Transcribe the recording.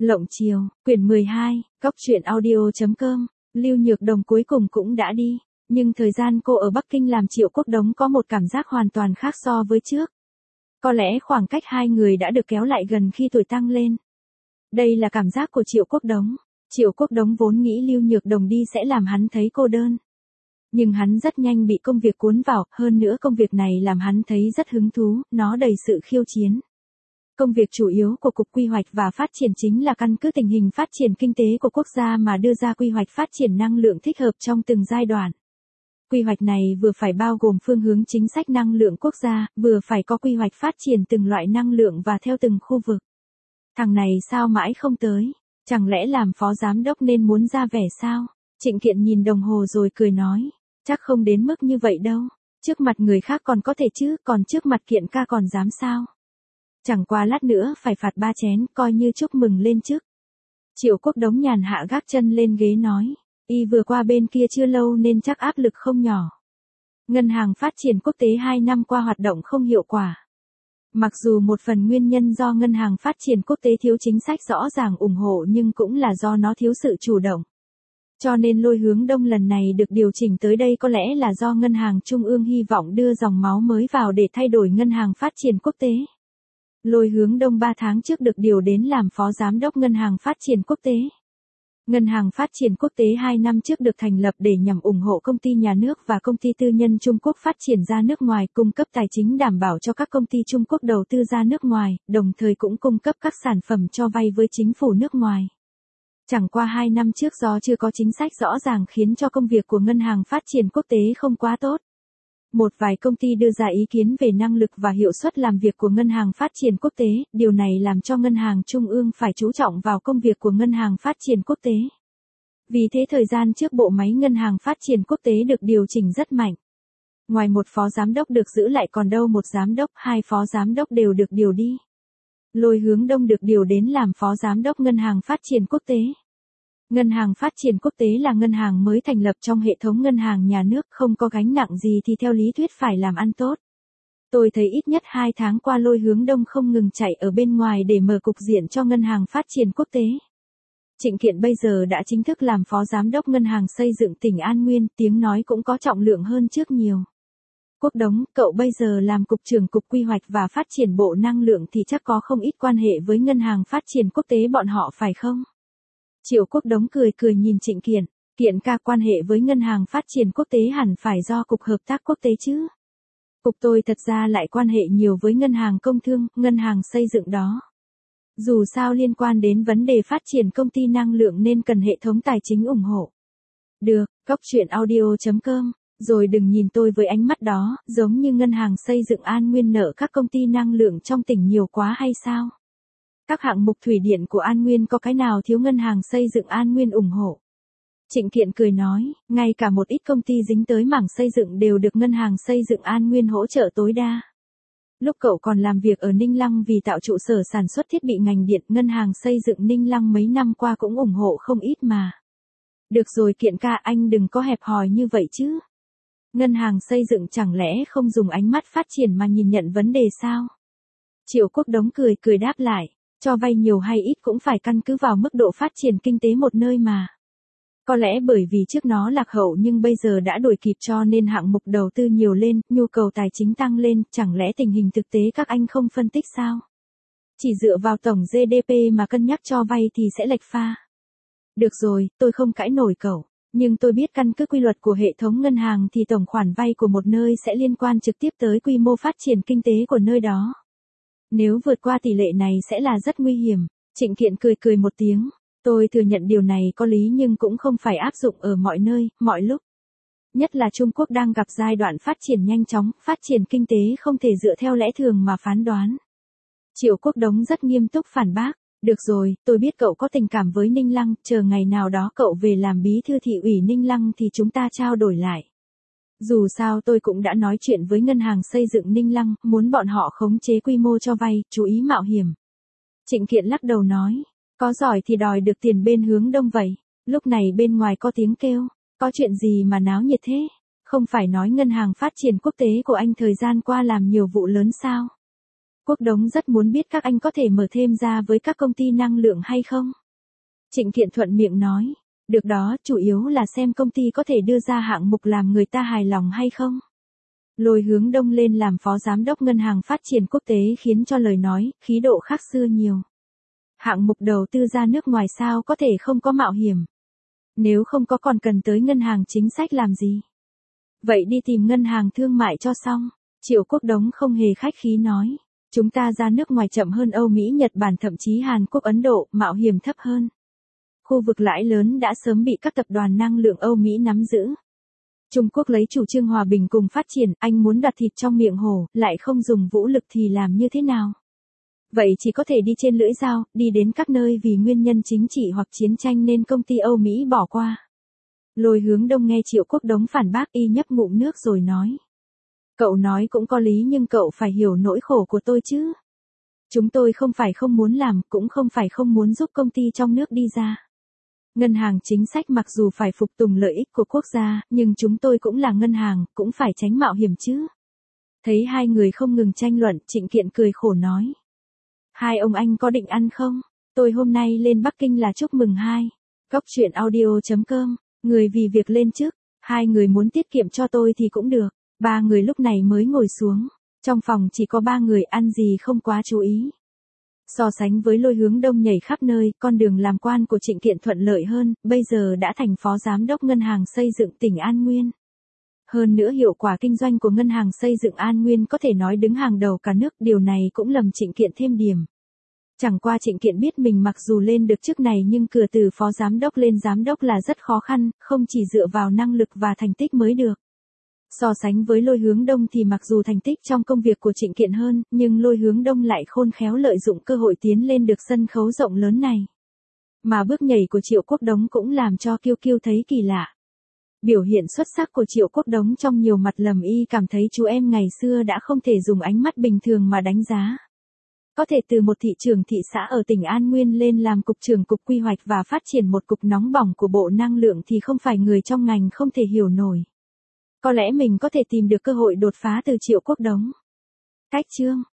Lộng Chiều, quyển 12, góc truyện audio.com, Lưu Nhược Đồng cuối cùng cũng đã đi, nhưng thời gian cô ở Bắc Kinh làm Triệu Quốc Đống có một cảm giác hoàn toàn khác so với trước. Có lẽ khoảng cách hai người đã được kéo lại gần khi tuổi tăng lên. Đây là cảm giác của Triệu Quốc Đống. Triệu Quốc Đống vốn nghĩ Lưu Nhược Đồng đi sẽ làm hắn thấy cô đơn. Nhưng hắn rất nhanh bị công việc cuốn vào, hơn nữa công việc này làm hắn thấy rất hứng thú, nó đầy sự khiêu chiến. Công việc chủ yếu của Cục Quy hoạch và Phát triển chính là căn cứ tình hình phát triển kinh tế của quốc gia mà đưa ra quy hoạch phát triển năng lượng thích hợp trong từng giai đoạn. Quy hoạch này vừa phải bao gồm phương hướng chính sách năng lượng quốc gia, vừa phải có quy hoạch phát triển từng loại năng lượng và theo từng khu vực. Thằng này sao mãi không tới? Chẳng lẽ làm phó giám đốc nên muốn ra vẻ sao? Trịnh Kiện nhìn đồng hồ rồi cười nói, chắc không đến mức như vậy đâu. Trước mặt người khác còn có thể chứ, còn trước mặt Kiện ca còn dám sao? Chẳng qua lát nữa phải phạt 3 chén, coi như chúc mừng lên chức. Triệu Quốc Đống nhàn hạ gác chân lên ghế nói, y vừa qua bên kia chưa lâu nên chắc áp lực không nhỏ. Ngân hàng Phát triển Quốc tế 2 năm qua hoạt động không hiệu quả. Mặc dù một phần nguyên nhân do Ngân hàng Phát triển Quốc tế thiếu chính sách rõ ràng ủng hộ nhưng cũng là do nó thiếu sự chủ động. Cho nên Lôi Hướng Đông lần này được điều chỉnh tới đây có lẽ là do Ngân hàng Trung ương hy vọng đưa dòng máu mới vào để thay đổi Ngân hàng Phát triển Quốc tế. Lôi Hướng Đông 3 tháng trước được điều đến làm phó giám đốc Ngân hàng Phát triển Quốc tế. Ngân hàng Phát triển Quốc tế 2 năm trước được thành lập để nhằm ủng hộ công ty nhà nước và công ty tư nhân Trung Quốc phát triển ra nước ngoài, cung cấp tài chính đảm bảo cho các công ty Trung Quốc đầu tư ra nước ngoài, đồng thời cũng cung cấp các sản phẩm cho vay với chính phủ nước ngoài. Chẳng qua 2 năm trước do chưa có chính sách rõ ràng khiến cho công việc của Ngân hàng Phát triển Quốc tế không quá tốt. Một vài công ty đưa ra ý kiến về năng lực và hiệu suất làm việc của Ngân hàng Phát triển Quốc tế, điều này làm cho Ngân hàng Trung ương phải chú trọng vào công việc của Ngân hàng Phát triển Quốc tế. Vì thế thời gian trước bộ máy Ngân hàng Phát triển Quốc tế được điều chỉnh rất mạnh. Ngoài một phó giám đốc được giữ lại còn đâu một giám đốc, 2 phó giám đốc đều được điều đi. Lôi Hướng Đông được điều đến làm phó giám đốc Ngân hàng Phát triển Quốc tế. Ngân hàng Phát triển Quốc tế là ngân hàng mới thành lập trong hệ thống ngân hàng nhà nước, không có gánh nặng gì thì theo lý thuyết phải làm ăn tốt. Tôi thấy ít nhất 2 tháng qua Lôi Hướng Đông không ngừng chạy ở bên ngoài để mở cục diện cho Ngân hàng Phát triển Quốc tế. Trịnh Kiện bây giờ đã chính thức làm phó giám đốc Ngân hàng Xây dựng tỉnh An Nguyên, tiếng nói cũng có trọng lượng hơn trước nhiều. Quốc Đống, cậu bây giờ làm cục trưởng Cục Quy hoạch và Phát triển Bộ Năng lượng thì chắc có không ít quan hệ với Ngân hàng Phát triển Quốc tế bọn họ phải không? Triệu Quốc Đống cười nhìn Trịnh Kiện, Kiện ca quan hệ với Ngân hàng Phát triển Quốc tế hẳn phải do Cục Hợp tác Quốc tế chứ. Cục tôi thật ra lại quan hệ nhiều với Ngân hàng Công thương, Ngân hàng Xây dựng đó. Dù sao liên quan đến vấn đề phát triển công ty năng lượng nên cần hệ thống tài chính ủng hộ. Được, góc truyện audio.com, rồi đừng nhìn tôi với ánh mắt đó, giống như Ngân hàng Xây dựng An Nguyên nợ các công ty năng lượng trong tỉnh nhiều quá hay sao? Các hạng mục thủy điện của An Nguyên có cái nào thiếu Ngân hàng Xây dựng An Nguyên ủng hộ? Trịnh Kiện cười nói, ngay cả một ít công ty dính tới mảng xây dựng đều được Ngân hàng Xây dựng An Nguyên hỗ trợ tối đa. Lúc cậu còn làm việc ở Ninh Lăng vì tạo trụ sở sản xuất thiết bị ngành điện, Ngân hàng Xây dựng Ninh Lăng mấy năm qua cũng ủng hộ không ít mà. Được rồi Kiện ca, anh đừng có hẹp hòi như vậy chứ. Ngân hàng Xây dựng chẳng lẽ không dùng ánh mắt phát triển mà nhìn nhận vấn đề sao? Triệu Quốc Đống cười đáp lại. Cho vay nhiều hay ít cũng phải căn cứ vào mức độ phát triển kinh tế một nơi mà. Có lẽ bởi vì trước nó lạc hậu nhưng bây giờ đã đuổi kịp cho nên hạng mục đầu tư nhiều lên, nhu cầu tài chính tăng lên, chẳng lẽ tình hình thực tế các anh không phân tích sao? Chỉ dựa vào tổng GDP mà cân nhắc cho vay thì sẽ lệch pha. Được rồi, tôi không cãi nổi cậu, nhưng tôi biết căn cứ quy luật của hệ thống ngân hàng thì tổng khoản vay của một nơi sẽ liên quan trực tiếp tới quy mô phát triển kinh tế của nơi đó. Nếu vượt qua tỷ lệ này sẽ là rất nguy hiểm. Trịnh Kiện cười một tiếng. Tôi thừa nhận điều này có lý nhưng cũng không phải áp dụng ở mọi nơi, mọi lúc. Nhất là Trung Quốc đang gặp giai đoạn phát triển nhanh chóng, phát triển kinh tế không thể dựa theo lẽ thường mà phán đoán. Triệu Quốc Đống rất nghiêm túc phản bác. Được rồi, tôi biết cậu có tình cảm với Ninh Lăng, chờ ngày nào đó cậu về làm bí thư thị ủy Ninh Lăng thì chúng ta trao đổi lại. Dù sao tôi cũng đã nói chuyện với Ngân hàng Xây dựng Ninh Lăng, muốn bọn họ khống chế quy mô cho vay, chú ý mạo hiểm. Trịnh Kiện lắc đầu nói, có giỏi thì đòi được tiền bên hướng đông vậy. Lúc này bên ngoài có tiếng kêu, có chuyện gì mà náo nhiệt thế? Không phải nói Ngân hàng Phát triển Quốc tế của anh thời gian qua làm nhiều vụ lớn sao? Quốc Đống rất muốn biết các anh có thể mở thêm ra với các công ty năng lượng hay không? Trịnh Kiện thuận miệng nói, được đó, chủ yếu là xem công ty có thể đưa ra hạng mục làm người ta hài lòng hay không. Lôi Hướng Đông lên làm phó giám đốc Ngân hàng Phát triển Quốc tế khiến cho lời nói, khí độ khác xưa nhiều. Hạng mục đầu tư ra nước ngoài sao có thể không có mạo hiểm. Nếu không có còn cần tới ngân hàng chính sách làm gì. Vậy đi tìm ngân hàng thương mại cho xong. Triệu Quốc Đống không hề khách khí nói. Chúng ta ra nước ngoài chậm hơn Âu Mỹ Nhật Bản thậm chí Hàn Quốc Ấn Độ, mạo hiểm thấp hơn. Khu vực lãi lớn đã sớm bị các tập đoàn năng lượng Âu Mỹ nắm giữ. Trung Quốc lấy chủ trương hòa bình cùng phát triển, anh muốn đặt thịt trong miệng hổ, lại không dùng vũ lực thì làm như thế nào? Vậy chỉ có thể đi trên lưỡi dao, đi đến các nơi vì nguyên nhân chính trị hoặc chiến tranh nên công ty Âu Mỹ bỏ qua. Lôi Hướng Đông nghe Triệu Quốc Đống phản bác y nhấp ngụm nước rồi nói. Cậu nói cũng có lý nhưng cậu phải hiểu nỗi khổ của tôi chứ. Chúng tôi không phải không muốn làm, cũng không phải không muốn giúp công ty trong nước đi ra. Ngân hàng chính sách mặc dù phải phục tùng lợi ích của quốc gia, nhưng chúng tôi cũng là ngân hàng, cũng phải tránh mạo hiểm chứ. Thấy hai người không ngừng tranh luận, Trịnh Kiện cười khổ nói. Hai ông anh có định ăn không? Tôi hôm nay lên Bắc Kinh là chúc mừng hai. Góc chuyện audio.com, người vì việc lên chức, hai người muốn tiết kiệm cho tôi thì cũng được. Ba người lúc này mới ngồi xuống. Trong phòng chỉ có ba người ăn gì không quá chú ý. So sánh với Lôi Hướng Đông nhảy khắp nơi, con đường làm quan của Trịnh Kiện thuận lợi hơn, bây giờ đã thành phó giám đốc ngân hàng xây dựng tỉnh An Nguyên. Hơn nữa hiệu quả kinh doanh của ngân hàng xây dựng An Nguyên có thể nói đứng hàng đầu cả nước, điều này cũng lầm Trịnh Kiện thêm điểm. Chẳng qua Trịnh Kiện biết mình mặc dù lên được chức này nhưng cửa từ phó giám đốc lên giám đốc là rất khó khăn, không chỉ dựa vào năng lực và thành tích mới được. So sánh với Lôi Hướng Đông thì mặc dù thành tích trong công việc của Trịnh Kiện hơn, nhưng Lôi Hướng Đông lại khôn khéo lợi dụng cơ hội tiến lên được sân khấu rộng lớn này. Mà bước nhảy của Triệu Quốc Đống cũng làm cho Kiêu Kiêu thấy kỳ lạ. Biểu hiện xuất sắc của Triệu Quốc Đống trong nhiều mặt lầm y cảm thấy chú em ngày xưa đã không thể dùng ánh mắt bình thường mà đánh giá. Có thể từ một thị trưởng thị xã ở tỉnh An Nguyên lên làm cục trưởng cục quy hoạch và phát triển một cục nóng bỏng của Bộ Năng lượng thì không phải người trong ngành không thể hiểu nổi. Có lẽ mình có thể tìm được cơ hội đột phá từ Triệu Quốc Đống. Cách chương